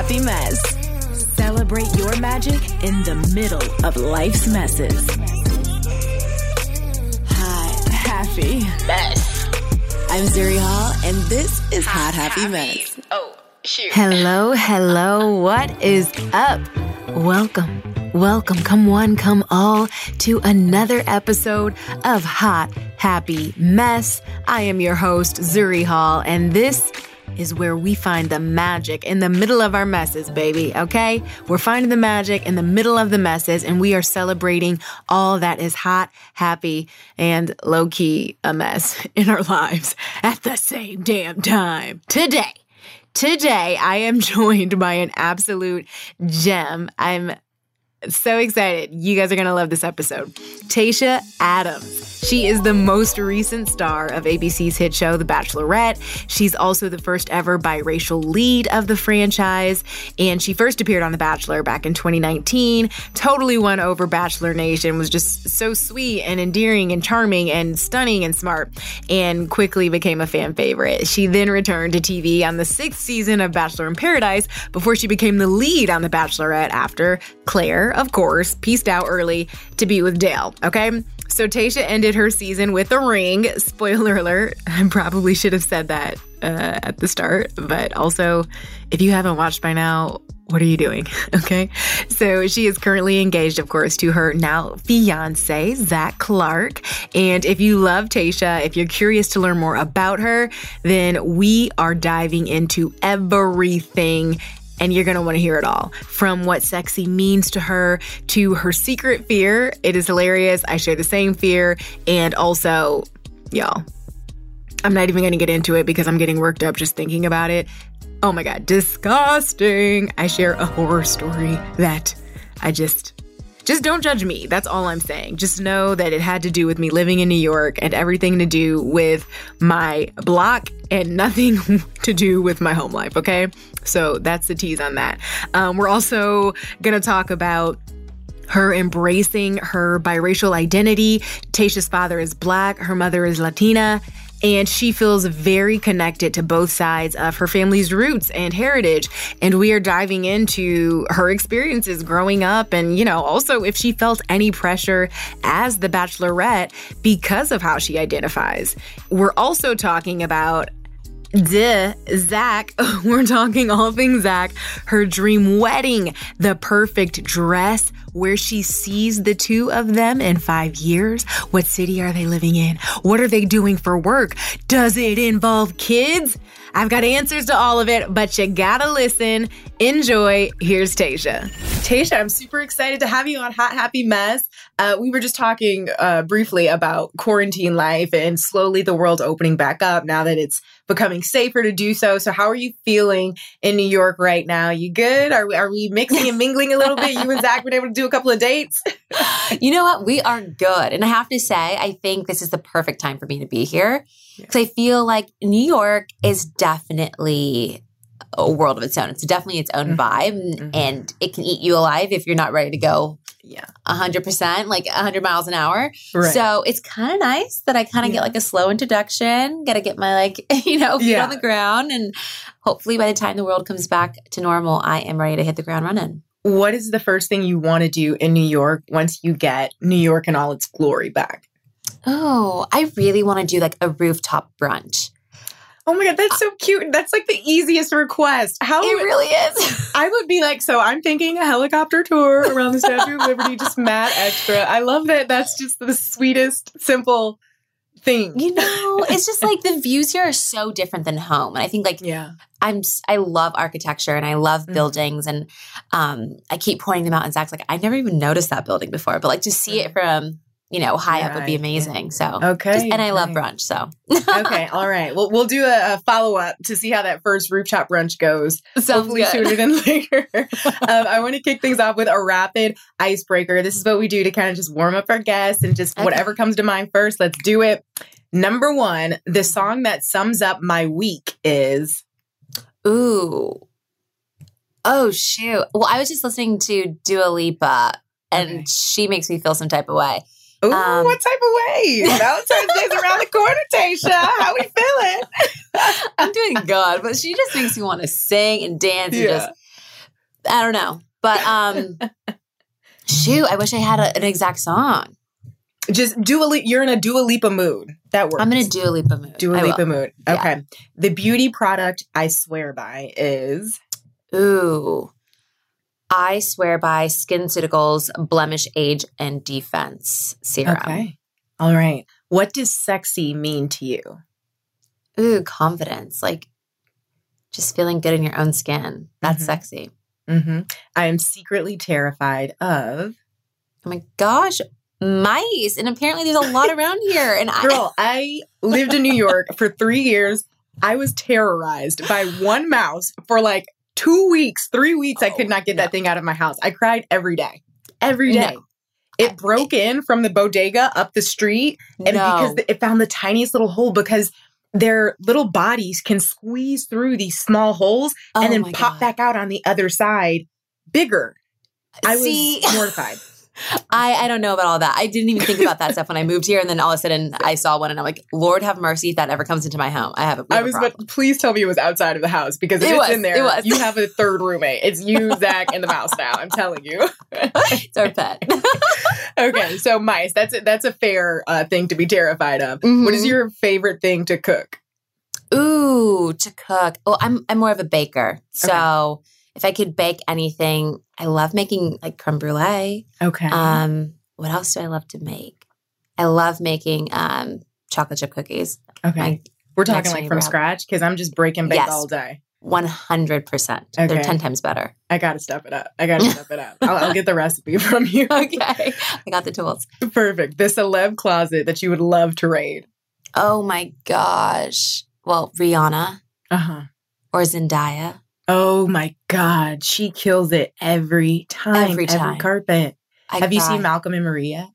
Happy Mess. Celebrate your magic in the middle of life's messes. Hot Happy Mess. I'm Zuri Hall, and this is Hot Happy Mess. Oh, shoot. Hello. What is up? Welcome. Come one, come all to another episode of Hot Happy Mess. I am your host, Zuri Hall, and this is where we find the magic in the middle of our messes, baby, okay? We're finding the magic in the middle of the messes, and we are celebrating all that is hot, happy, and low-key a mess in our lives at the same damn time. Today, I am joined by an absolute gem. I'm so excited. You guys are going to love this episode. Tayshia Adams. She is the most recent star of ABC's hit show, The Bachelorette. She's also the first ever biracial lead of the franchise. And she first appeared on The Bachelor back in 2019. Totally won over Bachelor Nation. Was just so sweet and endearing and charming and stunning and smart. And quickly became a fan favorite. She then returned to TV on the 6th season of Bachelor in Paradise before she became the lead on The Bachelorette after Claire, of course, peaced out early to be with Dale, okay? So Tayshia ended her season with a ring. Spoiler alert, I probably should have said that at the start, but also, if you haven't watched by now, what are you doing? Okay. So she is currently engaged, of course, to her now fiance, Zach Clark. And if you love Tayshia, if you're curious to learn more about her, then we are diving into everything. And you're going to want to hear it all. From what sexy means to her, to her secret fear. It is hilarious. I share the same fear. And also, y'all, I'm not even going to get into it because I'm getting worked up just thinking about it. Oh my God, disgusting. I share a horror story that I just don't judge me. That's all I'm saying. Just know that it had to do with me living in New York and everything to do with my block and nothing to do with my home life, okay? So that's the tease on that. We're also going to talk about her embracing her biracial identity. Tayshia's father is Black, her mother is Latina, and she feels very connected to both sides of her family's roots and heritage. And we are diving into her experiences growing up and, also if she felt any pressure as the Bachelorette because of how she identifies. We're also talking about Zach. We're talking all things Zach, her dream wedding, the perfect dress, where she sees the two of them in 5 years. What city are they living in? What are they doing for work? Does it involve kids? I've got answers to all of it, but you gotta listen. Enjoy. Here's Tayshia. Tayshia, I'm super excited to have you on Hot Happy Mess. We were just talking briefly about quarantine life and slowly the world opening back up now that it's becoming safer to do so. So how are you feeling in New York right now? You good? Are we mixing and mingling a little bit? You and Zach been able to do a couple of dates? You know what? We are good. And I have to say, I think this is the perfect time for me to be here because I feel like New York is definitely a world of its own. It's definitely its own vibe and it can eat you alive if you're not ready to go 100%, like 100 miles an hour. Right. So it's kind of nice that I kind of get like a slow introduction, got to get my feet on the ground. And hopefully by the time the world comes back to normal, I am ready to hit the ground running. What is the first thing you want to do in New York once you get New York in all its glory back? Oh, I really want to do like a rooftop brunch. Oh my God, that's so cute. That's like the easiest request. It really is. I would be like, so I'm thinking a helicopter tour around the Statue of Liberty, just mad extra. I love that. That's just the sweetest, simple thing. It's just like the views here are so different than home. And I think I love architecture and I love buildings and I keep pointing them out and Zach's like, I never even noticed that building before, but like to see it from high up would be amazing. So, okay. And I love brunch. So, okay. All right. Well, we'll do a follow-up to see how that first rooftop brunch goes. Hopefully sooner than later. I want to kick things off with a rapid icebreaker. This is what we do to kind of just warm up our guests and just whatever comes to mind first. Let's do it. Number 1, the song that sums up my week is. Ooh. Oh, shoot. Well, I was just listening to Dua Lipa and she makes me feel some type of way. Ooh, what type of way? Valentine's Day's around the corner, Tayshia. How we feeling? I'm doing good, but she just makes me want to sing and dance and just I don't know. But shoot, I wish I had an exact song. Just you're in a Dua Lipa mood. That works. I'm in a Dua Lipa mood. Dua Lipa mood. Okay. Yeah. The beauty product I swear by is... Ooh. I swear by SkinCeuticals Blemish Age and Defense Serum. Okay. All right. What does sexy mean to you? Ooh, confidence. Like just feeling good in your own skin. That's sexy. Mm-hmm. I am secretly terrified of... Oh my gosh. Mice. And apparently there's a lot around here. And Girl, I lived in New York for 3 years. I was terrorized by one mouse for like 2 weeks, 3 weeks. I could not get that thing out of my house. I cried every day. Every day. No. It broke in from the bodega up the street. And because it found the tiniest little hole, because their little bodies can squeeze through these small holes and then pop back out on the other side bigger. I was mortified. I don't know about all that. I didn't even think about that stuff when I moved here. And then all of a sudden I saw one and I'm like, Lord have mercy if that ever comes into my home. I have a problem. But please tell me it was outside of the house, because if it's in there, you have a third roommate. It's you, Zach, and the mouse now. I'm telling you. It's our pet. Okay, so mice. That's a fair thing to be terrified of. Mm-hmm. What is your favorite thing to cook? Ooh, to cook. Well, I'm more of a baker. So if I could bake anything, I love making like creme brulee. Okay. What else do I love to make? I love making chocolate chip cookies. Okay. We're talking like from scratch, because I'm just breaking bake all day. 100%. Okay. They're 10 times better. I got to step it up. I'll get the recipe from you. Okay. I got the tools. Perfect. The celeb closet that you would love to raid. Oh my gosh. Well, Rihanna. Or Zendaya. Oh my God. She kills it every time. Every carpet. Have you seen Malcolm and Maria?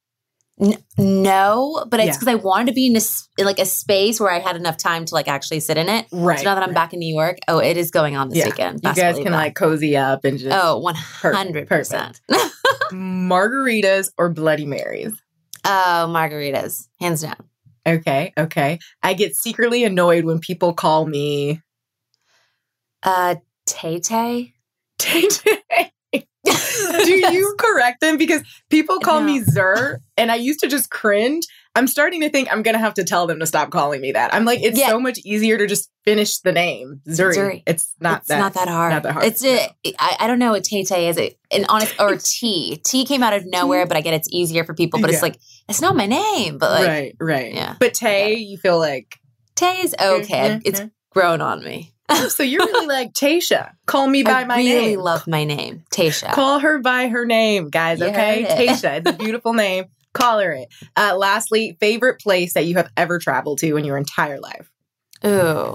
No, but it's because I wanted to be in a space where I had enough time to like actually sit in it. Right. So now that I'm back in New York, it is going on this weekend. You guys can like cozy up and just... 100%. Margaritas or Bloody Marys? Oh, margaritas. Hands down. Okay. I get secretly annoyed when people call me... Tay-Tay? Tay-Tay. Do you correct them? Because people call me Zer, and I used to just cringe. I'm starting to think I'm going to have to tell them to stop calling me that. I'm like, it's so much easier to just finish the name. Zuri. It's not that hard. Not that hard. I don't know what Tay-Tay is. Or T. T came out of nowhere, but I get it's easier for people. But it's like, it's not my name. But like, right. Yeah. But Tay, you feel like... Tay is okay. It's grown on me. So you're really like Tasha. Call me by my name. I really love my name, Tasha. Call her by her name, guys. Okay, Tasha. It's a beautiful name. Call her it. Lastly, favorite place that you have ever traveled to in your entire life? Ooh.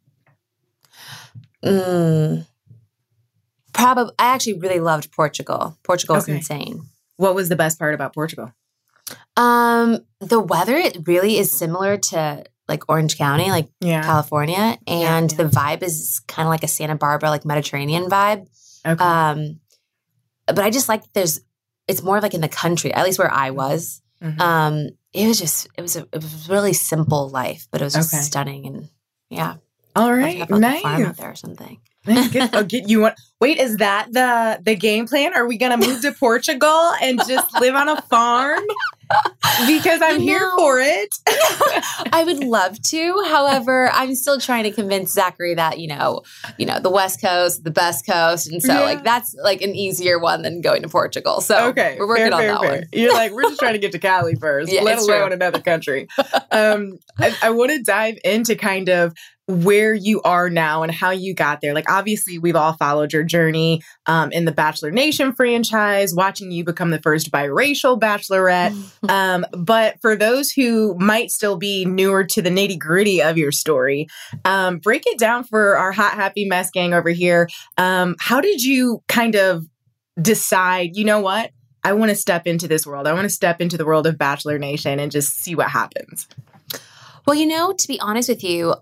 Probably. I actually really loved Portugal. Portugal is insane. What was the best part about Portugal? The weather, it really is similar to like Orange County, like California. And the vibe is kind of like a Santa Barbara, like Mediterranean vibe. Okay. But I just like it's more like in the country, at least where I was. Mm-hmm. It was a really simple life, but it was just stunning. And all right. Nice. Farm out there or something. Wait, is that the game plan? Are we going to move to Portugal and just live on a farm? Because I'm here for it. I would love to. However, I'm still trying to convince Zachary that, the West Coast, the best coast. And so like, that's like an easier one than going to Portugal. So we're working on that one. You're like, we're just trying to get to Cali first, let alone another country. I want to dive into kind of where you are now and how you got there. Like, obviously, we've all followed your journey in the Bachelor Nation franchise, watching you become the first biracial bachelorette. But for those who might still be newer to the nitty gritty of your story, break it down for our hot, happy mess gang over here. How did you kind of decide, you know what? I want to step into this world. I want to step into the world of Bachelor Nation and just see what happens. Well, to be honest with you,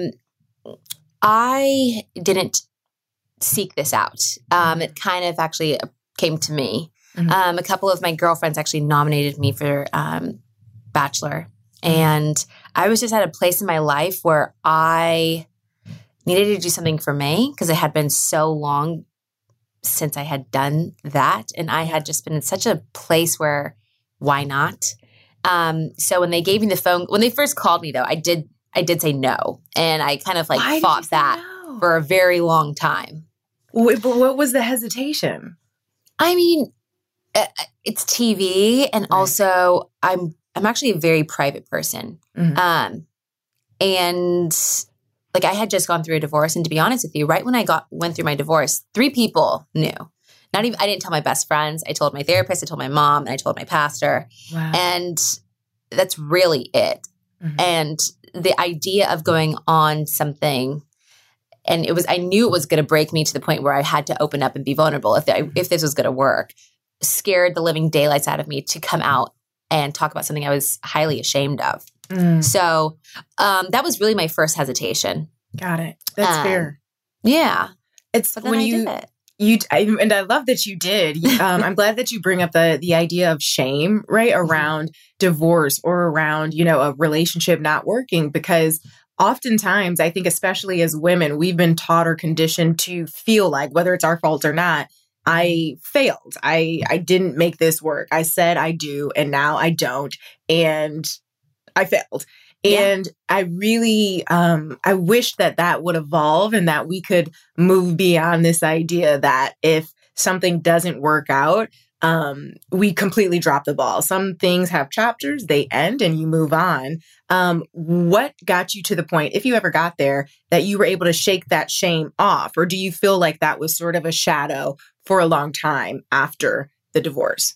I didn't seek this out. It kind of actually came to me. Mm-hmm. A couple of my girlfriends actually nominated me for Bachelor. And I was just at a place in my life where I needed to do something for me because it had been so long since I had done that. And I had just been in such a place where, why not? So when they gave me the phone, when they first called me though, I did say no. And I kind of like fought that for a very long time. But what was the hesitation? I mean, it's TV, and also I'm actually a very private person. Mm-hmm. And like I had just gone through a divorce, and to be honest with you, right when I went through my divorce, 3 people knew. I didn't tell my best friends. I told my therapist, I told my mom, and I told my pastor. Wow. And that's really it. Mm-hmm. And the idea of going on something, and I knew it was going to break me to the point where I had to open up and be vulnerable if this was going to work, scared the living daylights out of me to come out and talk about something I was highly ashamed of. Mm. So that was really my first hesitation. Got it. That's fair. Yeah. It's when I did it. And I love that you did. I'm glad that you bring up the idea of shame, right, around divorce or around, a relationship not working, because oftentimes I think, especially as women, we've been taught or conditioned to feel like, whether it's our fault or not, I failed. I didn't make this work. I said I do, and now I don't, and I failed. And I really, I wish that would evolve and that we could move beyond this idea that if something doesn't work out, we completely drop the ball. Some things have chapters, they end, and you move on. What got you to the point, if you ever got there, that you were able to shake that shame off? Or do you feel like that was sort of a shadow for a long time after the divorce?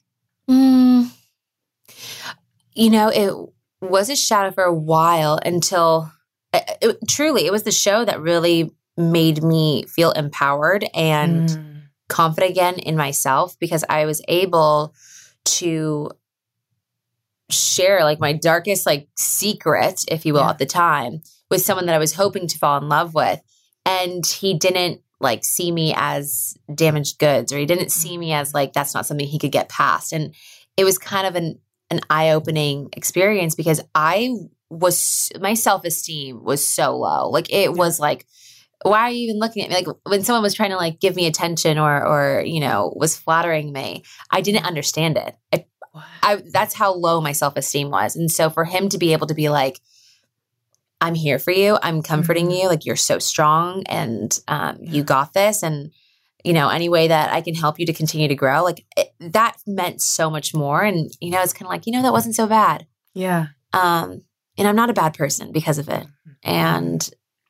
It was a shadow for a while until it was the show that really made me feel empowered and confident again in myself, because I was able to share like my darkest like secret, if you will, at the time with someone that I was hoping to fall in love with. And he didn't like see me as damaged goods, or he didn't see me as like, that's not something he could get past. And it was kind of an eye-opening experience, because my self-esteem was so low. Like it was like, why are you even looking at me? Like when someone was trying to like give me attention or was flattering me, I didn't understand it. That's how low my self-esteem was. And so for him to be able to be like, I'm here for you, I'm comforting you, like you're so strong, and you got this, and any way that I can help you to continue to grow, like that meant so much more. And, it's kind of like, that wasn't so bad. Yeah. And I'm not a bad person because of it. And,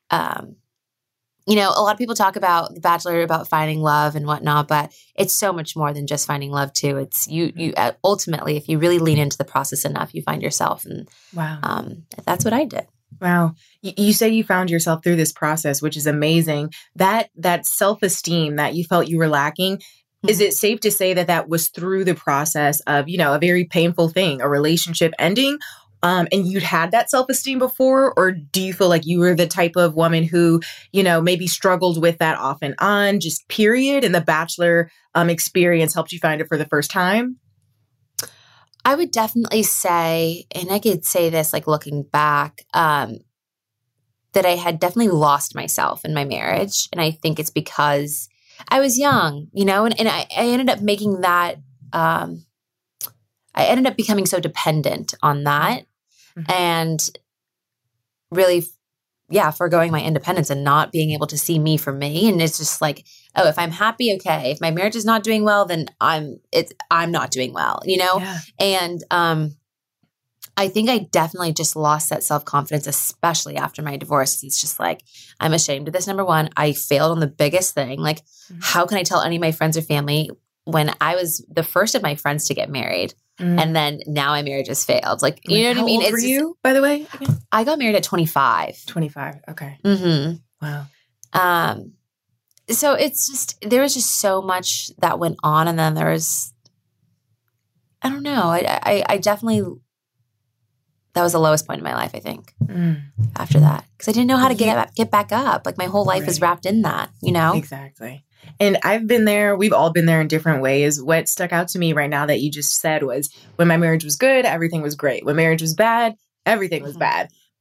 a lot of people talk about The Bachelor, about finding love and whatnot, but it's so much more than just finding love too. It's you ultimately, if you really lean into the process enough, you find yourself. And wow. That's what I did. Wow. You say you found yourself through this process, which is amazing. That self-esteem that you felt you were lacking, is it safe to say that was through the process of, a very painful thing, a relationship ending? And you'd had that self-esteem before? Or do you feel like you were the type of woman who, maybe struggled with that off and on, just period, and the Bachelor experience helped you find it for the first time? I would definitely say, and I could say this like looking back, that I had definitely lost myself in my marriage. And I think it's because I was young, and I ended up making that, I ended up becoming so dependent on that and really, foregoing my independence and not being able to see me for me. And it's just like, oh, if I'm happy, okay. If my marriage is not doing well, then I'm not doing well, Yeah. And I think I definitely just lost that self-confidence, especially after my divorce. It's just like, I'm ashamed of this. Number one, I failed on the biggest thing. Like, how can I tell any of my friends or family when I was the first of my friends to get married? And then now my marriage has failed. Like, you know what I mean? How old were you, by the way? I got married at 25. 25. Okay. Wow. So it's just, there was just so much that went on. And then there was, I don't know. I definitely, that was the lowest point in my life, I think, after that. Because I didn't know how to get back up. Like my whole life is wrapped in that, Exactly. And I've been there. We've all been there in different ways. What stuck out to me right now that you just said was, when my marriage was good, everything was great. When marriage was bad, everything was bad.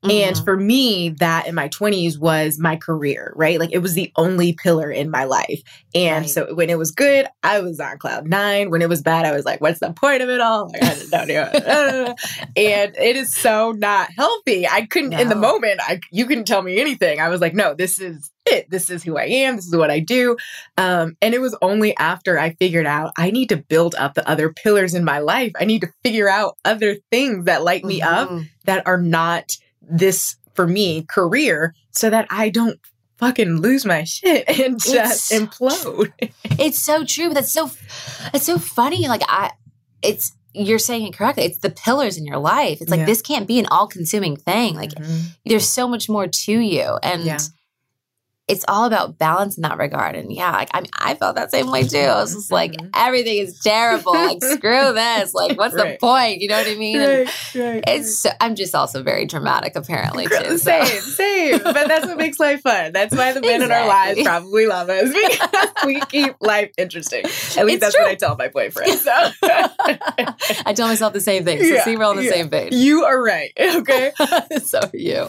And for me, that in my 20s was my career, right? Like it was the only pillar in my life. And so when it was good, I was on cloud 9. When it was bad, I was like, what's the point of it all? Like, I don't know. And it is so not healthy. I couldn't, in the moment, you couldn't tell me anything. I was like, no, this is it. This is who I am. This is what I do. And it was only after I figured out I need to build up the other pillars in my life. I need to figure out other things that light me up that are not this, for me, career, so that I don't fucking lose my shit and just implode. It's so true. That's so funny. Like you're saying it correctly. It's the pillars in your life. It's like, this can't be an all-consuming thing. Like there's so much more to you. And it's all about balance in that regard. And like, I felt that same way too. I was just like, everything is terrible. Like, screw this. Like, what's the point? You know what I mean? I'm just also very dramatic, apparently, too. Same. But that's what makes life fun. That's why the men in our lives probably love us, because we keep life interesting. At least that's what I tell my boyfriend. So. I tell myself the same thing. So see, we're on the same page. You are right. Okay. So are you.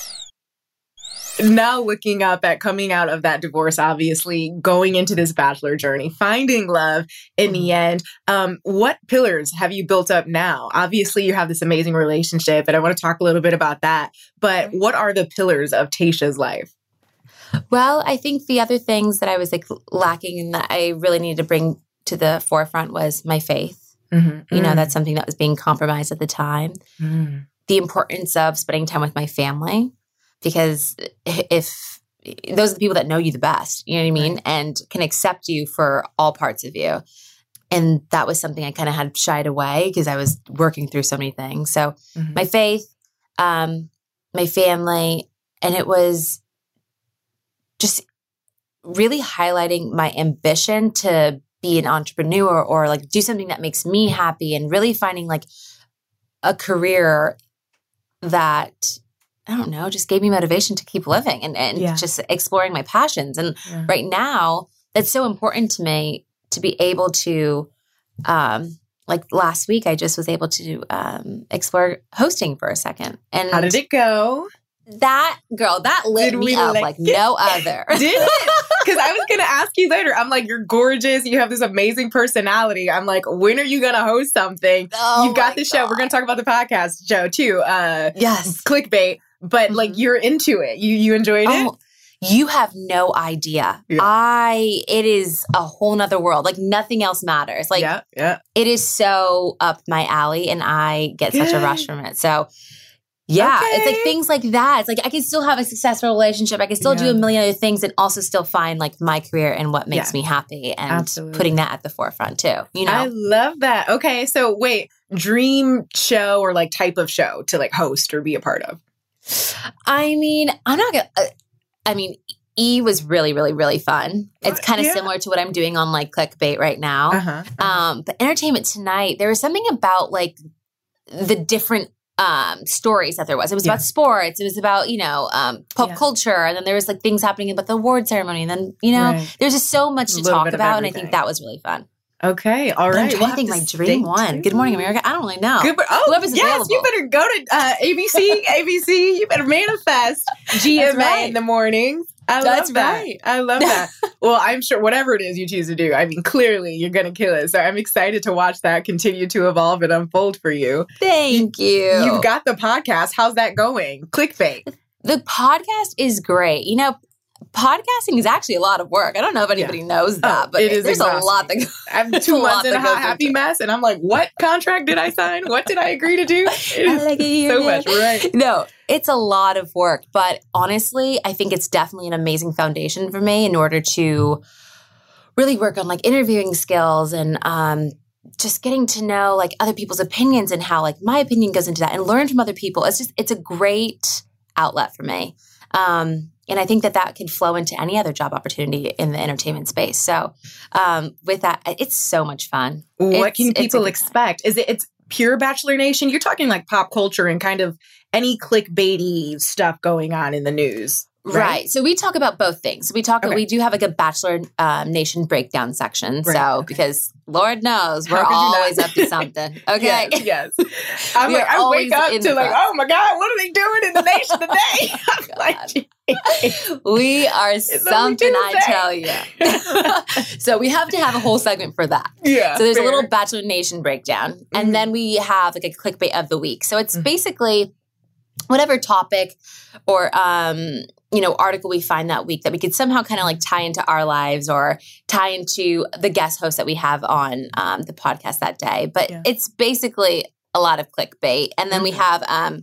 Now looking up at coming out of that divorce, obviously going into this bachelor journey, finding love in the end, what pillars have you built up now? Obviously you have this amazing relationship, and I want to talk a little bit about that, but what are the pillars of Tayshia's life? Well, I think the other things that I was like lacking and that I really needed to bring to the forefront was my faith. You know, that's something that was being compromised at the time. The importance of spending time with my family. Because if those are the people that know you the best, you know what I mean? And can accept you for all parts of you. And that was something I kind of had shied away because I was working through so many things. So my faith, my family, and it was just really highlighting my ambition to be an entrepreneur or like do something that makes me happy, and really finding like a career that, I don't know, just gave me motivation to keep living and just exploring my passions. And right now, that's so important to me to be able to, like last week, I just was able to explore hosting for a second. And how did it go? That girl, that lit me up like no other. Did it? Because I was going to ask you later. I'm like, you're gorgeous. You have this amazing personality. I'm like, when are you going to host something? You've got the show. We're going to talk about the podcast show too. Yes. Clickbait. But like, you're into it. You enjoyed it? You have no idea. It is a whole nother world. Like nothing else matters. Like it is so up my alley, and I get such a rush from it. So it's like things like that. It's like I can still have a successful relationship. I can still do a million other things and also still find like my career and what makes me happy, and putting that at the forefront too. You know, I love that. Okay. So wait, dream show or like type of show to like host or be a part of? I mean, I'm not going to, E was really, really, really fun. It's kind of similar to what I'm doing on like Clickbait right now. But Entertainment Tonight, there was something about like the different stories that there was. It was about sports. It was about, pop culture. And then there was like things happening about the award ceremony. And then, there's just so much to talk about. And I think that was really fun. Okay, all right. I think my dream one. Good Morning America. I don't really know. Whoever's available. You better go to ABC. You better manifest GMA in the mornings. I love that. Well, I'm sure whatever it is you choose to do, I mean, clearly you're going to kill it. So I'm excited to watch that continue to evolve and unfold for you. Thank you. You've got the podcast. How's that going? Clickbait. The podcast is great. Podcasting is actually a lot of work. I don't know if anybody knows that, but there's exhausting. A lot that goes. I'm 2 months in a happy mess, and I'm like, what contract did I sign? What did I agree to do? It is so much, right? No, it's a lot of work, but honestly, I think it's definitely an amazing foundation for me in order to really work on like interviewing skills and just getting to know like other people's opinions and how like my opinion goes into that, and learn from other people. It's a great outlet for me. And I think that can flow into any other job opportunity in the entertainment space. So with that, it's so much fun. What can people expect? It's pure Bachelor Nation? You're talking like pop culture and kind of any clickbaity stuff going on in the news. Right. So we talk about both things. We do have like a Bachelor Nation breakdown section. Right. So because Lord knows we're always up to something. Okay. Yes. I wake up to like, oh my God, what are they doing in the nation today? I'm like, we are something, I tell you. So we have to have a whole segment for that. Yeah. So there's a little Bachelor Nation breakdown. And then we have like a clickbait of the week. So it's basically whatever topic or article we find that week that we could somehow kind of like tie into our lives or tie into the guest host that we have on the podcast that day. But it's basically a lot of clickbait. And then we have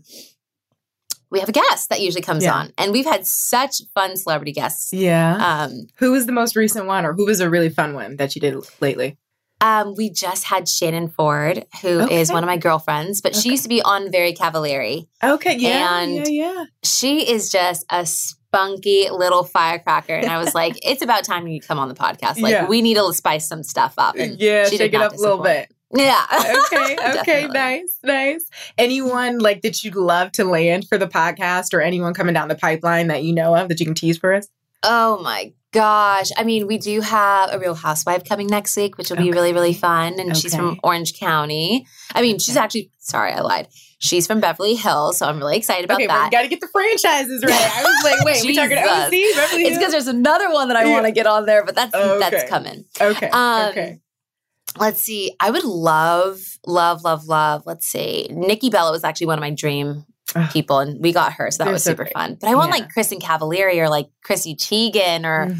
a guest that usually comes on. And we've had such fun celebrity guests. Yeah. Who was the most recent one, or who was a really fun one that you did lately? We just had Shannon Ford, who is one of my girlfriends, but she used to be on Very Cavallari. Okay, And she is just a spunky little firecracker. And I was like, it's about time you come on the podcast. Like, we need to spice some stuff up. And she shake it up a little bit. Yeah. Okay. Nice. Anyone like that you'd love to land for the podcast, or anyone coming down the pipeline that you know of that you can tease for us? Oh my gosh. I mean, we do have a Real Housewife coming next week, which will be really, really fun. And she's from Orange County. I mean, she's actually, sorry, I lied. She's from Beverly Hills, so I'm really excited about that. Well, you got to get the franchises right. I was like, wait, we talking OC, Beverly Hills? It's because there's another one that I want to get on there, but that's coming. Okay. Let's see. I would love. Let's see. Nikki Bella was actually one of my dream people, and we got her, so that was super fun. But I want like Kristen Cavallari or like Chrissy Teigen or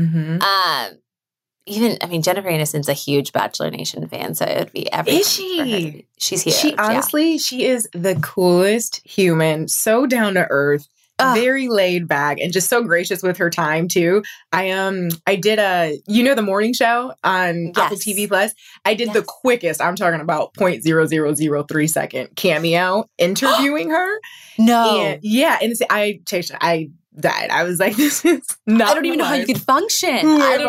even, I mean, Jennifer Aniston's a huge Bachelor Nation fan, so it would be everything. Is she? She's huge. She honestly, she is the coolest human, so down to earth. Very laid back and just so gracious with her time too. I did the morning show on Apple TV Plus. I did the quickest, I'm talking about 0.0003 second cameo interviewing her. No. And I died. I was like, this is not I don't even know how you could function.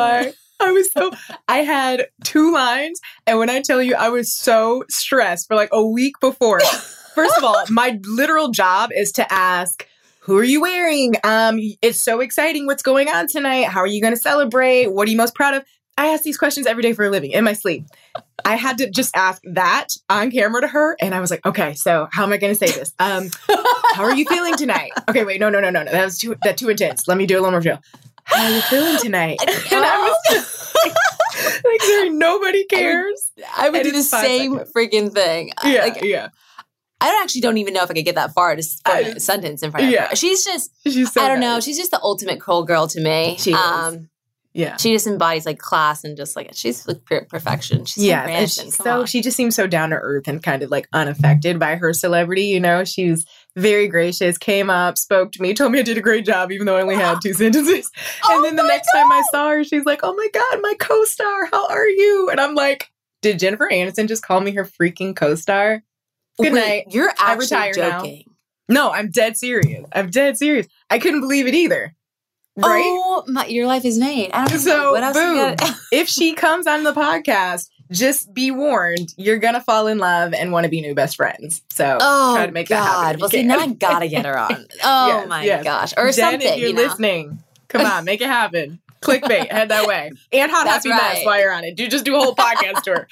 I had 2 lines, and when I tell you I was so stressed for like a week before. First of all, my literal job is to ask, who are you wearing? It's so exciting. What's going on tonight? How are you going to celebrate? What are you most proud of? I ask these questions every day for a living in my sleep. I had to just ask that on camera to her. And I was like, okay, so how am I going to say this? How are you feeling tonight? Okay, wait, no. That was too intense. Let me do a little more drill. How are you feeling tonight? And I was just like, nobody cares. I would do the same freaking thing. I don't even know if I could get that far to put a sentence in front of her. She's so I don't know. She's just the ultimate curl girl to me. She is. She just embodies like class and just like she's like perfection. She's she just seems so down to earth and kind of like unaffected by her celebrity. You know, she's very gracious. Came up, spoke to me, told me I did a great job, even though I only had 2 sentences. And then the next time I saw her, she's like, "Oh my God, my co-star, how are you?" And I'm like, "Did Jennifer Aniston just call me her freaking co-star?" Good night. You're actually joking. Now. No, I'm dead serious. I couldn't believe it either. Right? Oh, your life is made. I don't know. What else boom. If she comes on the podcast, just be warned, you're going to fall in love and want to be new best friends. So try to make that happen. Well, see, now I got to get her on. Oh, my gosh. Or Jen, something, if you're listening, come on, make it happen. Clickbait, head that way. And Hot Happy Mess while you're on it. Just do a whole podcast tour.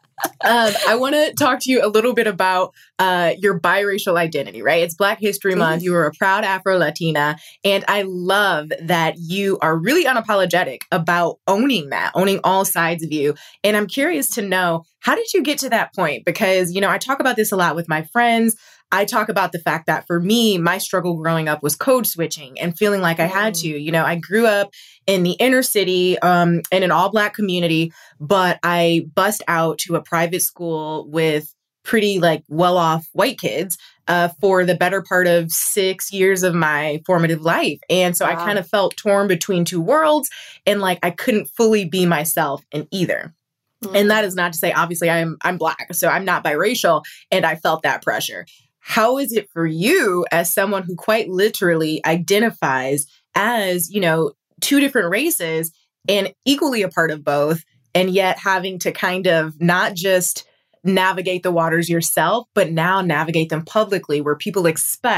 I want to talk to you a little bit about your biracial identity, right? It's Black History Month. You are a proud Afro-Latina. And I love that you are really unapologetic about owning all sides of you. And I'm curious to know, how did you get to that point? Because, I talk about this a lot with my friends. I talk about the fact that for me, my struggle growing up was code switching and feeling like I had to. I grew up in the inner city in an all-Black community, but I bussed out to a private school with pretty well-off white kids for the better part of 6 years of my formative life. And so I kind of felt torn between 2 worlds, and I couldn't fully be myself in either. And that is not to say, obviously, I'm Black, so I'm not biracial, and I felt that pressure. How is it for you as someone who quite literally identifies as, 2 different races and equally a part of both, and yet having to kind of not just navigate the waters yourself, but now navigate them publicly where people expect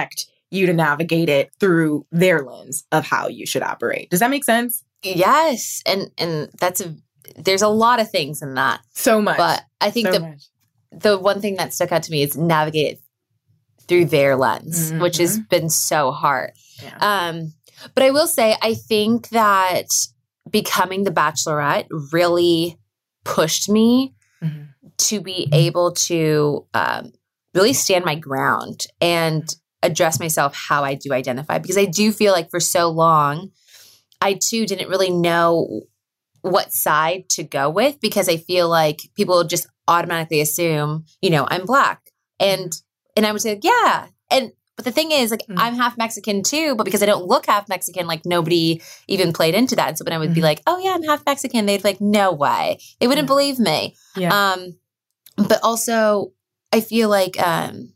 you to navigate it through their lens of how you should operate. Does that make sense? Yes. And there's a lot of things in that. So much. But I think the one thing that stuck out to me is navigate it through their lens, which has been so hard. Yeah. But I will say, I think that becoming the Bachelorette really pushed me to be able to really stand my ground and address myself how I do identify. Because I do feel like for so long, I too didn't really know what side to go with, because I feel like people just automatically assume, I'm Black. And I would say, yeah. But the thing is, like, I'm half Mexican too, but because I don't look half Mexican, like, nobody even played into that. And so when I would be like, oh yeah, I'm half Mexican, they'd be like, no way. They wouldn't believe me. Yeah. But also I feel like, when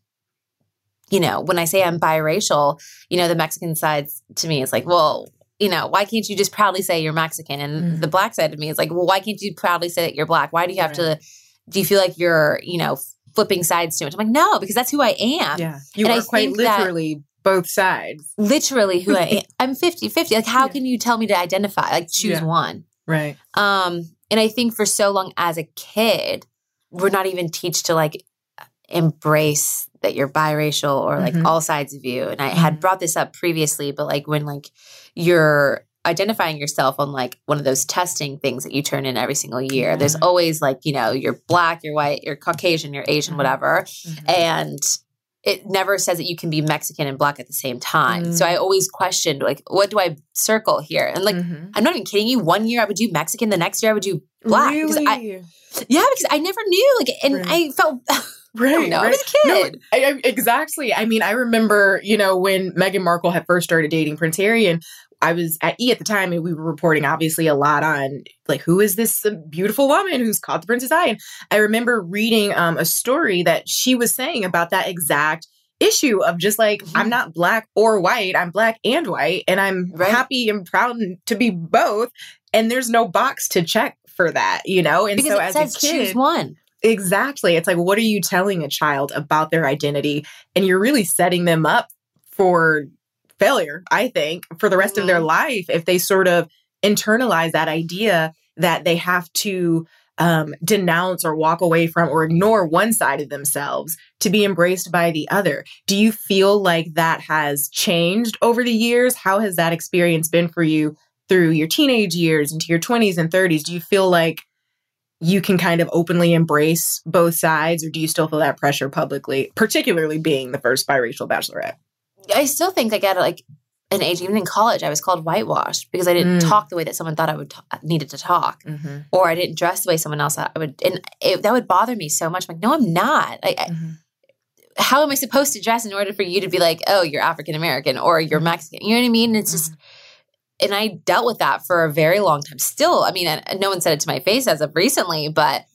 I say I'm biracial, the Mexican side to me is like, well, why can't you just proudly say you're Mexican? And the Black side of me is like, well, why can't you proudly say that you're Black? Why do you have to, do you feel like you're, flipping sides too much? I'm like, no, because that's who I am. Yeah. You are quite literally both sides. Literally who I am. I'm 50-50. Like, how can you tell me to identify? Like, choose one. Right. And I think for so long as a kid, we're not even taught to like embrace that you're biracial or like all sides of you. And I had brought this up previously, but like when like you're identifying yourself on like one of those testing things that you turn in every single year, there's always like, you're Black, you're white, you're Caucasian, you're Asian, whatever. And it never says that you can be Mexican and Black at the same time. So I always questioned, like, what do I circle here? And like, I'm not even kidding you. One year I would do Mexican, the next year I would do Black. Really? Because I never knew. Like, and I felt... Right. I don't know. I was a kid. No, exactly. I mean, I remember, when Meghan Markle had first started dating Prince Harry, and I was at E! At the time, and we were reporting obviously a lot on like, who is this beautiful woman who's caught the prince's eye? And I remember reading a story that she was saying about that exact issue of just like, I'm not Black or white, I'm Black and white, and I'm happy and proud to be both. And there's no box to check for that, And because so as a kid, choose one. Exactly. It's like, what are you telling a child about their identity? And you're really setting them up for failure, I think, for the rest of their life if they sort of internalize that idea that they have to denounce or walk away from or ignore one side of themselves to be embraced by the other. Do you feel like that has changed over the years? How has that experience been for you through your teenage years into your 20s and 30s? Do you feel like you can kind of openly embrace both sides, or do you still feel that pressure publicly, particularly being the first biracial Bachelorette? I still think like at like an age, even in college, I was called whitewashed because I didn't talk the way that someone thought I would needed to talk, or I didn't dress the way someone else thought I would, and that would bother me so much. I'm like, no, I'm not. How am I supposed to dress in order for you to be like, oh, you're African American or you're Mexican? You know what I mean? It's just. And I dealt with that for a very long time. Still, I mean, no one said it to my face as of recently, but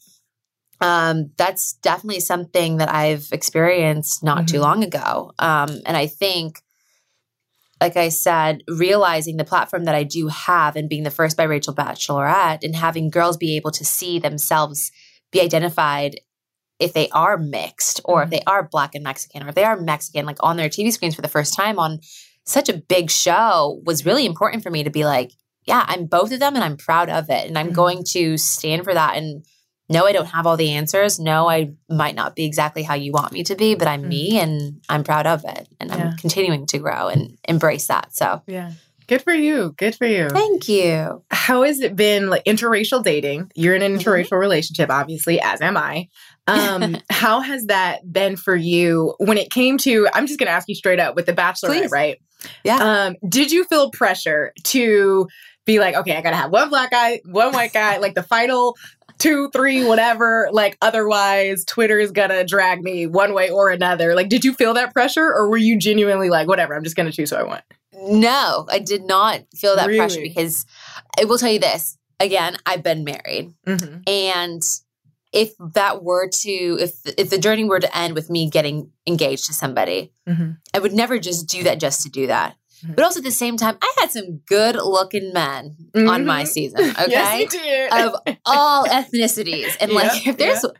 that's definitely something that I've experienced not too long ago. And I think, like I said, realizing the platform that I do have and being the first biracial Bachelorette and having girls be able to see themselves be identified if they are mixed or if they are Black and Mexican or if they are Mexican, like on their TV screens for the first time on such a big show was really important for me to be like, yeah, I'm both of them and I'm proud of it. And I'm going to stand for that. And no, I don't have all the answers. No, I might not be exactly how you want me to be, but I'm me and I'm proud of it. And I'm continuing to grow and embrace that. So yeah. Good for you. Good for you. Thank you. How has it been like interracial dating? You're in an interracial relationship, obviously, as am I. How has that been for you when it came to, I'm just going to ask you straight up with the Bachelorette, right? Yeah. Did you feel pressure to be like, okay, I got to have one Black guy, one white guy, like the final 2, 3, whatever, like otherwise Twitter is going to drag me one way or another. Like, did you feel that pressure or were you genuinely like, whatever, I'm just going to choose who I want? No, I did not feel that pressure because I will tell you this. Again, I've been married. And if that were to, if the journey were to end with me getting engaged to somebody, I would never just do that just to do that. But also at the same time, I had some good looking men on my season, okay? Yes, you did. Of all ethnicities. And like, if there's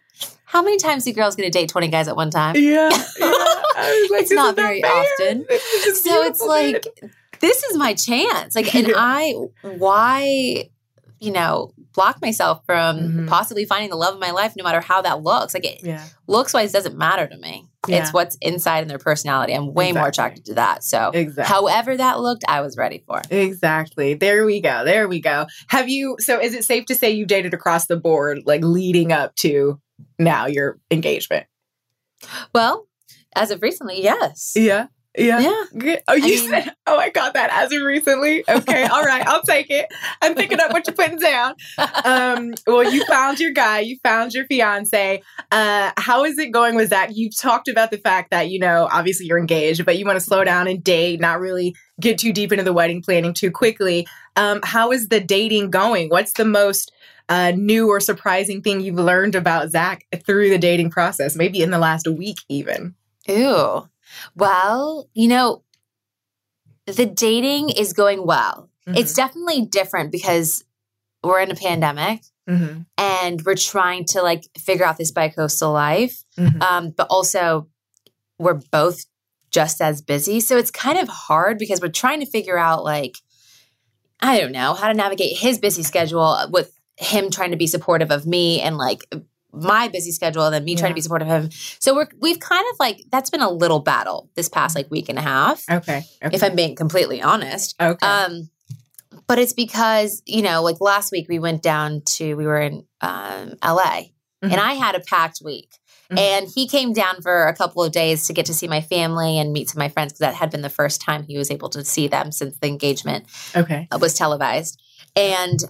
how many times do girls get to date 20 guys at one time? Yeah. I was like, it's not very often. So it's like, this is my chance. Like, and why, block myself from possibly finding the love of my life, no matter how that looks. Like, looks wise doesn't matter to me. Yeah. It's what's inside in their personality. I'm way more attracted to that. So however that looked, I was ready for. Exactly. There we go. So is it safe to say you dated across the board, like leading up to now your engagement? Well, as of recently, yes. Yeah. Good. Oh, said, I got that as of recently. Okay. All right. I'll take it. I'm picking up what you're putting down. Well, you found your guy, you found your fiance. How is it going with Zach? You talked about the fact that, obviously you're engaged, but you want to slow down and date, not really get too deep into the wedding planning too quickly. How is the dating going? What's the most new or surprising thing you've learned about Zach through the dating process? Maybe in the last week even. Ooh. Well, the dating is going well. It's definitely different because we're in a pandemic and we're trying to figure out this bi-coastal life. But also we're both just as busy. So it's kind of hard because we're trying to figure out I don't know, how to navigate his busy schedule with him trying to be supportive of me and my busy schedule and then me trying to be supportive of him. So we've kind of that's been a little battle this past week and a half. Okay. If I'm being completely honest. Okay. But it's because, last week we were in LA and I had a packed week and he came down for a couple of days to get to see my family and meet some of my friends because that had been the first time he was able to see them since the engagement was televised. And,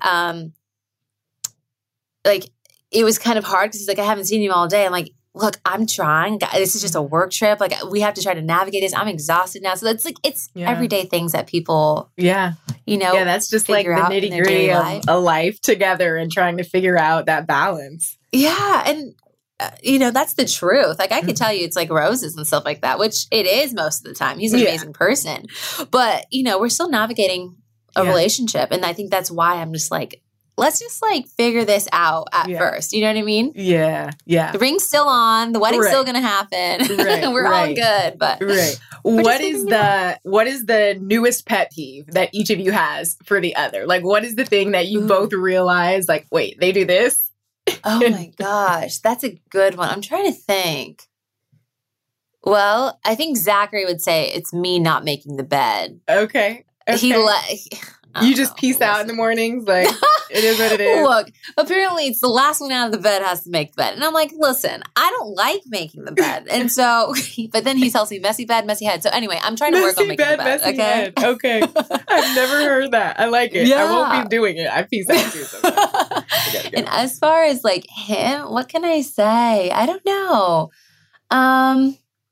it was kind of hard because he's like, I haven't seen you all day. I'm like, look, I'm trying. This is just a work trip. We have to try to navigate this. I'm exhausted now. So it's it's everyday things that people, that's just the nitty gritty of a life together and trying to figure out that balance. Yeah. And, that's the truth. I could tell you it's roses and stuff like that, which it is most of the time. He's an amazing person. But, we're still navigating a relationship. And I think that's why I'm just let's just figure this out at first. You know what I mean? Yeah. Yeah. The ring's still on. The wedding's still going to happen. We're all good. But what is the newest pet peeve that each of you has for the other? What is the thing that you both realize? Wait, they do this? Oh my gosh, that's a good one. I'm trying to think. Well, I think Zachary would say it's me not making the bed. Okay. You just peace out in the mornings? It is what it is. Look, apparently it's the last one out of the bed has to make the bed. And I'm like, listen, I don't like making the bed. And so, but then he tells me messy bed, messy head. So anyway, I'm trying to work on making the bed. Messy head. Okay. I've never heard that. I like it. Yeah. I won't be doing it. I peace out too sometimes. And as far as him, what can I say? I don't know.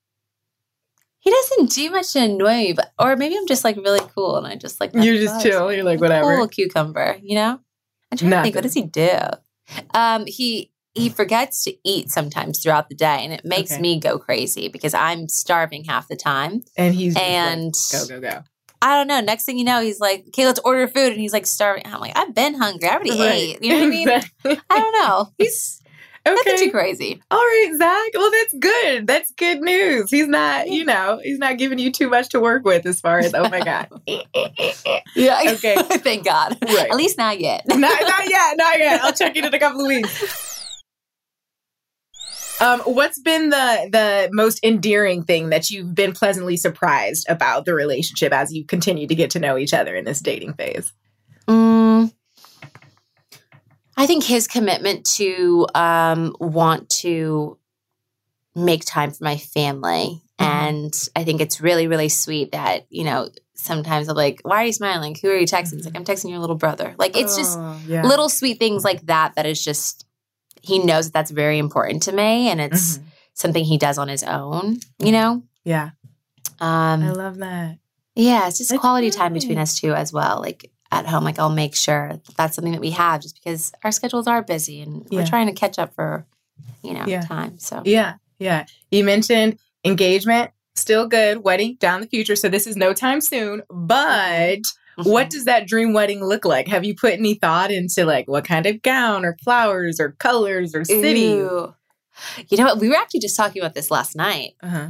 He doesn't do much to annoy me, or maybe I'm just really cool and I just you're just chill. You're whatever. Cool cucumber, I'm trying to think. What does he do? He forgets to eat sometimes throughout the day, and it makes me go crazy because I'm starving half the time. And he's just go. I don't know. Next thing you know, he's like, "Okay, let's order food," and he's starving. I'm like, "I've been hungry. I already ate." You know what I mean? I don't know. He's nothing too crazy. All right, Zach. Well, that's good. That's good news. He's not, he's not giving you too much to work with as far as, oh my God. Yeah. Okay. Thank God. Right. At least not yet. Not yet. I'll check in a couple of weeks. What's been the most endearing thing that you've been pleasantly surprised about the relationship as you continue to get to know each other in this dating phase? I think his commitment to want to make time for my family. And I think it's really, really sweet that, sometimes I'm like, why are you smiling? Who are you texting? He's like, I'm texting your little brother. It's just little sweet things like that is just, he knows that that's very important to me. And it's something he does on his own, Yeah. I love that. Yeah. It's just that's quality time between us two as well. At home, I'll make sure that's something that we have just because our schedules are busy and we're trying to catch up for, time. So, yeah. You mentioned engagement, still good, wedding down the future. So this is no time soon, but what does that dream wedding look like? Have you put any thought into what kind of gown or flowers or colors or city? Ooh. You know what? We were actually just talking about this last night.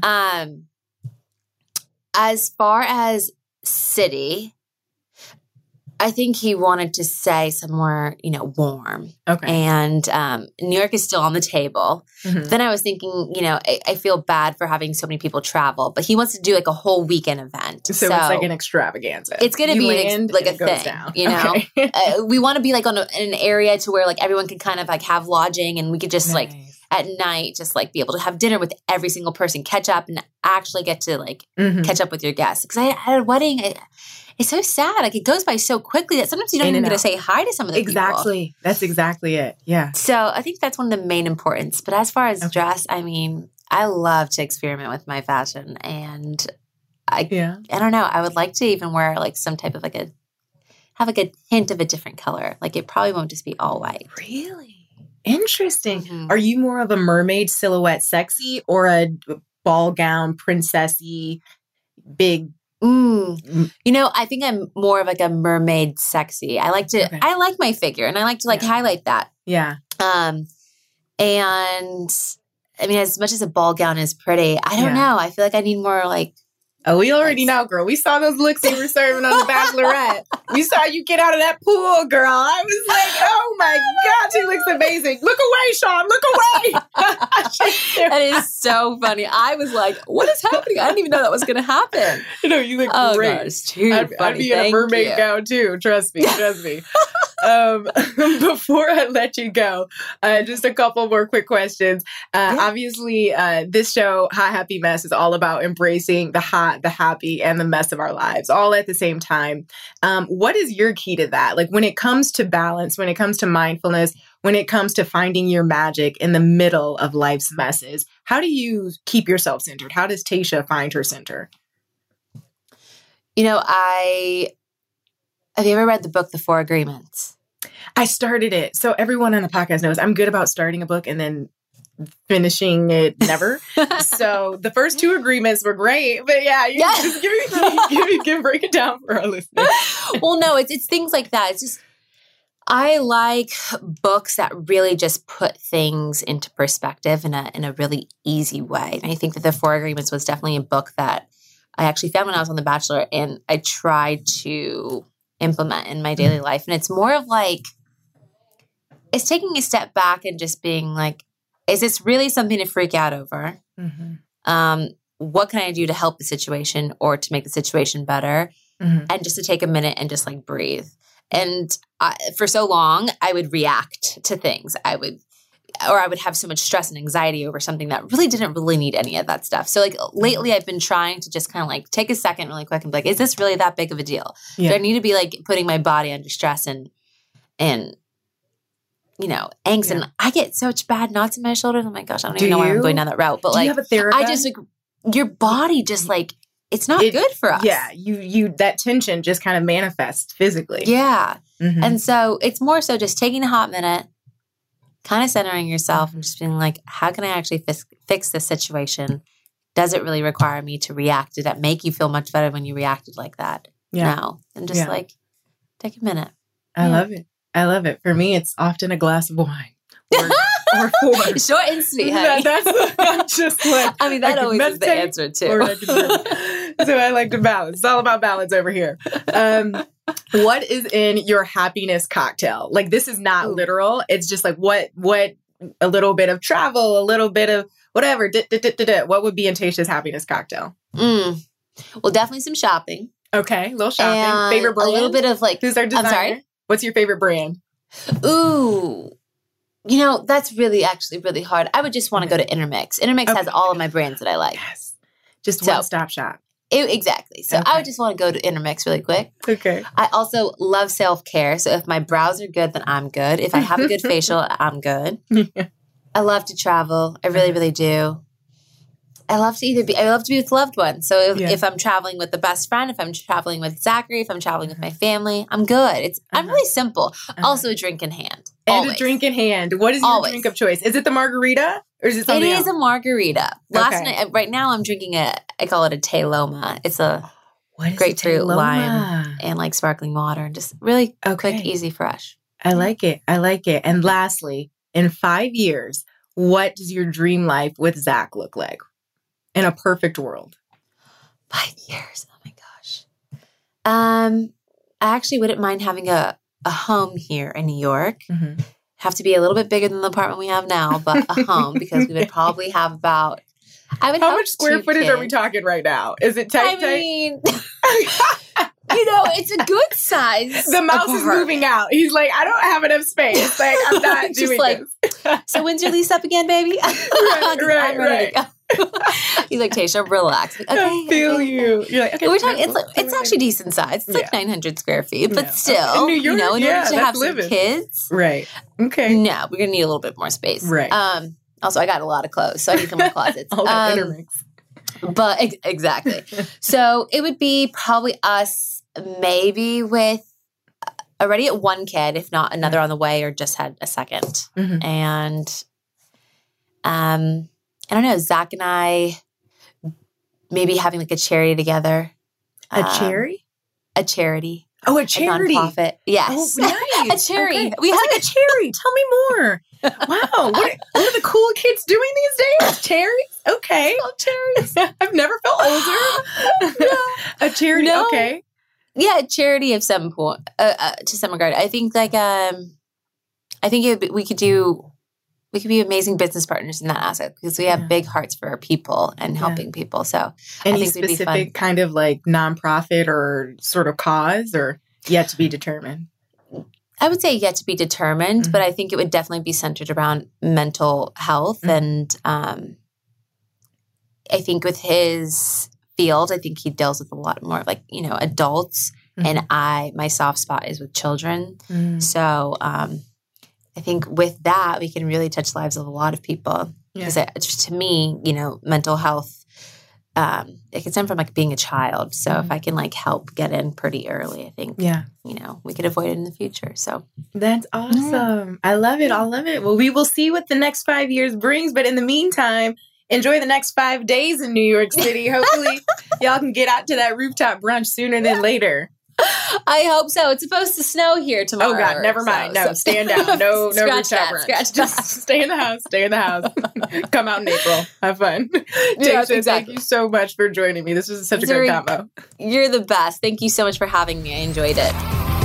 As far as city, I think he wanted to say somewhere, warm. Okay. And New York is still on the table. Then I was thinking, I feel bad for having so many people travel, but he wants to do like a whole weekend event. So it's like an extravaganza. It's going to be like a thing, down. Okay. We want to be like in an area to where like everyone can kind of like have lodging, and we could just like at night just like be able to have dinner with every single person, catch up, and actually get to like catch up with your guests. Because I had a wedding. It's so sad. Like, it goes by so quickly that sometimes you don't even get to say hi to some of the people. Exactly. That's exactly it. Yeah. So I think that's one of the main importance. But as far as dress, I mean, I love to experiment with my fashion. And I don't know. I would like to even wear like some type of have like a hint of a different color. Like, it probably won't just be all white. Really? Interesting. Are you more of a mermaid silhouette sexy or a ball gown princessy big? I think I'm more of like a mermaid sexy. I like my figure, and I like to highlight that. Yeah. And I mean, as much as a ball gown is pretty, I don't know. I feel like I need more like. Oh, we already know, girl. We saw those looks you were serving on The Bachelorette. We saw you get out of that pool, girl. I was like, oh my God, she looks amazing. Look away, Sean. Look away. That is so funny. I was like, what is happening? I didn't even know that was going to happen. You look great. God, it's too funny. I'd be in a mermaid gown too. Trust me. Before I let you go, just a couple more quick questions. Obviously, this show, Hot Happy Mess, is all about embracing the hot, the happy, and the mess of our lives, all at the same time. What is your key to that? Like, when it comes to balance, when it comes to mindfulness, when it comes to finding your magic in the middle of life's messes, how do you keep yourself centered? How does Tayshia find her center? Have you ever read the book, The 4 Agreements? I started it. So everyone on the podcast knows I'm good about starting a book and then finishing it never. So the first 2 agreements were great. But just break it down for our listeners. Well, no, it's things like that. It's just, I like books that really just put things into perspective in a really easy way. And I think that The 4 Agreements was definitely a book that I actually found when I was on The Bachelor, and I tried to implement in my daily life. And it's more of like, it's taking a step back and just being like, is this really something to freak out over? What can I do to help the situation or to make the situation better? And just to take a minute and just like breathe. And for so long, I would react to things. I would have so much stress and anxiety over something that really didn't really need any of that stuff. So like lately I've been trying to just kind of like take a second really quick and be like, is this really that big of a deal? Do I need to be like putting my body under stress and angst? And I get such bad knots in my shoulders. Oh my gosh, I don't even know why I'm going down that route. But do you have a therapist? I just your body just like, it's not good for us. Yeah. You that tension just kind of manifests physically. Yeah. And so it's more so just taking a hot minute, kind of centering yourself and just being like, how can I actually fix this situation? Does it really require me to react? Did that make you feel much better when you reacted like that? No. And just like, take a minute. I love it. I love it. For me, it's often a glass of wine. Or 4. Short and sweet, honey. I'm just like, I mean, that always is the answer, too. So I like to balance. It's all about balance over here. What is in your happiness cocktail? Like, this is not literal. It's just like, what a little bit of travel, a little bit of whatever. What would be in Tayshia's happiness cocktail? Well, definitely some shopping. Okay, a little shopping. And favorite brand? A little bit of like, who's our designer? I'm sorry? What's your favorite brand? Ooh. That's really actually really hard. I would just want to go to Intermix. Intermix has all of my brands that I like. Yes. Just one-stop shop. Exactly. So I would just want to go to Intermix really quick. Okay. I also love self-care. So if my brows are good, then I'm good. If I have a good facial, I'm good. I love to travel. I really, really do. I love to be with loved ones. So if I'm traveling with the best friend, if I'm traveling with Zachary, if I'm traveling with my family, I'm good. I'm really simple. Also a drink in hand. And always. A drink in hand. What is your drink of choice? Is it the margarita or is it something else? It is a margarita. Right now I'm drinking I call it a Te Loma. It's a grapefruit, lime, and like sparkling water, and just really quick, easy, fresh. I like it. And lastly, in 5 years, what does your dream life with Zach look like in a perfect world? 5 years. Oh my gosh. I actually wouldn't mind having a home here in New York. Mm-hmm. Have to be a little bit bigger than the apartment we have now, but a home, because we would probably have about, How much square footage are we talking right now? Is it tight? I mean, it's a good size. The mouse is moving out. He's like, I don't have enough space. Like, I'm not doing this. So when's your lease up again, baby? Right. He's like, Tasha, relax. Like, okay, I feel you. You're like, okay, we're talking. It's actually decent size. It's like 900 square feet, but still, in New York, in order to have some kids, right? Okay, no, we're gonna need a little bit more space, right? Also, I got a lot of clothes, so I need some more closets. All that intermix. But exactly. So it would be probably us, maybe with already at one kid, if not another on the way, or just had a second, Mm-hmm. and I don't know, Zach and I maybe having like a charity together. A charity? A charity. Oh, a charity. A nonprofit. Yes. Oh, nice. A charity. Okay. We have like a charity. Tell me more. Wow. What are the cool kids doing these days? Charities? Okay. Charities. I've never felt older. No. A charity. No. Okay. Yeah, a charity of some point, to some regard. I think we could be amazing business partners in that aspect, because we have big hearts for our people and helping people. So any I think we'd be fun. specific kind of like nonprofit or sort of cause, or yet to be determined? I would say yet to be determined, Mm-hmm. but I think it would definitely be centered around mental health. Mm-hmm. And I think with his field, I think he deals with a lot more of adults. Mm-hmm. And my soft spot is with children. Mm-hmm. So I think with that, we can really touch the lives of a lot of people. Yeah. Because to me, mental health, it can stem from being a child. So Mm-hmm. if I can help get in pretty early, I think, we could avoid it in the future. So that's awesome. I love it. I love it. Well, we will see what the next 5 years brings. But in the meantime, enjoy the next 5 days in New York City. Hopefully y'all can get out to that rooftop brunch sooner than later. I hope so. It's supposed to snow here tomorrow. Oh God, never mind. No, stand down. No rooftop brunch. Scratch Just stay in the house. Stay in the house. Come out in April. Have fun. Yes, Tasha, exactly. thank you so much for joining me. This was such a great combo. You're the best. Thank you so much for having me. I enjoyed it.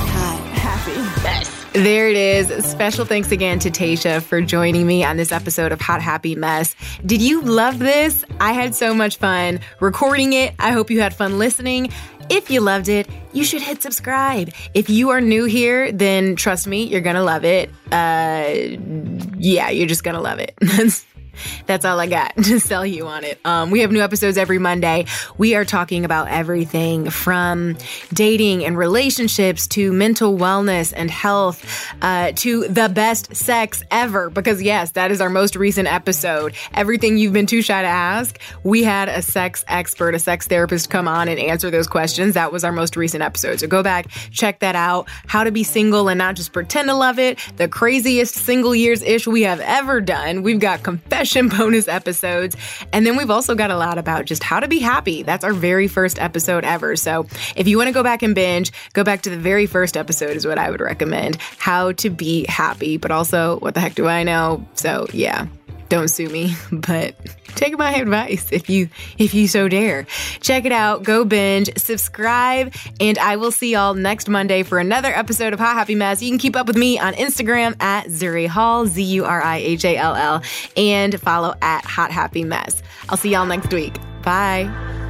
There it is. Special thanks again to Tasha for joining me on this episode of Hot Happy Mess. Did you love this? I had so much fun recording it. I hope you had fun listening. If you loved it, you should hit subscribe. If you are new here, then trust me, you're going to love it. You're just going to love it. That's all I got to sell you on it. We have new episodes every Monday. We are talking about everything from dating and relationships to mental wellness and health, to the best sex ever. Because yes, that is our most recent episode. Everything you've been too shy to ask. We had a sex expert, a sex therapist come on and answer those questions. That was our most recent episode. So go back, check that out. How to be single and not just pretend to love it. The craziest single years-ish we have ever done. We've got confession bonus episodes. And then we've also got a lot about just how to be happy. That's our very first episode ever. So if you want to go back and binge, go back to the very first episode is what I would recommend. How to be happy, but also what the heck do I know? So yeah, don't sue me, but take my advice if you so dare. Check it out, go binge, subscribe, and I will see y'all next Monday for another episode of Hot Happy Mess. You can keep up with me on Instagram at Zuri Hall, Zurihall, and follow at Hot Happy Mess. I'll see y'all next week. Bye.